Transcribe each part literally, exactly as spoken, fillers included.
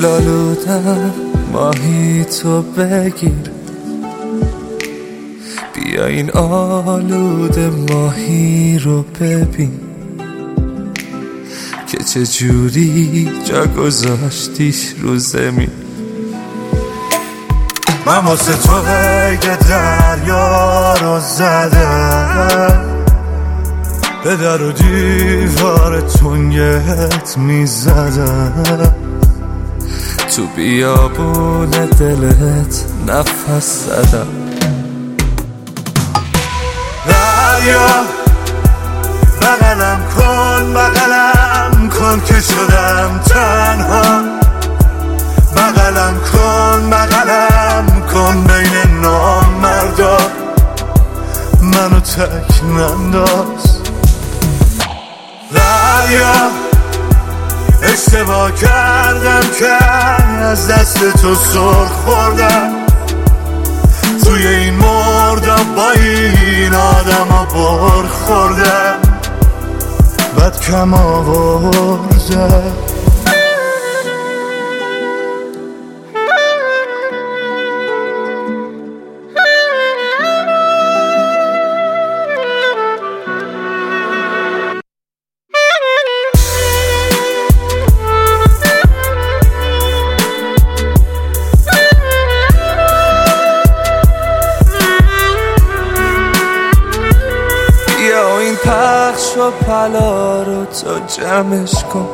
دل آلودم ماهی تو بگیر، بیا این آلوده ماهی رو ببین که چجوری جا گذاشتیش رو زمین. من واسه تو قید دریا رو زدم، به در و دیوار تنگت میزدم، تو بیابون دلت نفس زدم. دریا بغلم کن بغلم کن که شدم تنها، بغلم کن بغلم کن بین نامردا، منو تک ننداز. دریا اشتباه کردم که از دست تو سر خوردم، توی این مردم با این آدم ها بر خوردم، بد کم آوردم. این پخش و پلا رو تو جمعش کن،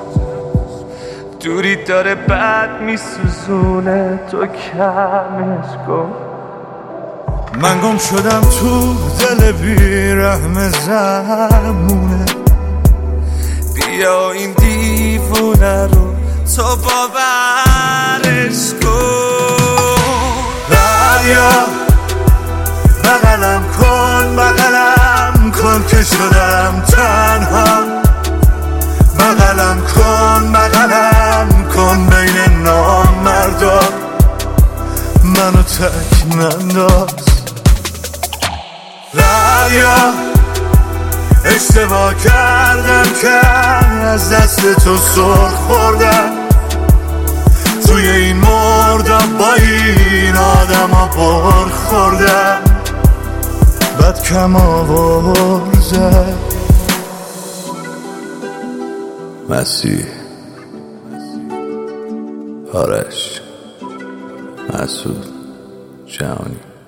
دوری داره بد میسوزونه تو کمش کن. من گم شدم تو دل بیرحم زمونه، بیا این دیوونه رو تو باورش کن. دریا بغلم کن بغلم کن که شدم تنها، بغلم کن بغلم کن بین نامردا، منو تک ننداز. دریا اشتباه کردم که از دست تو سر خوردم، توی این مردم با این آدم ها بر خوردم، بد کم آورده. مسیح، آرش، مسعود، جهانی.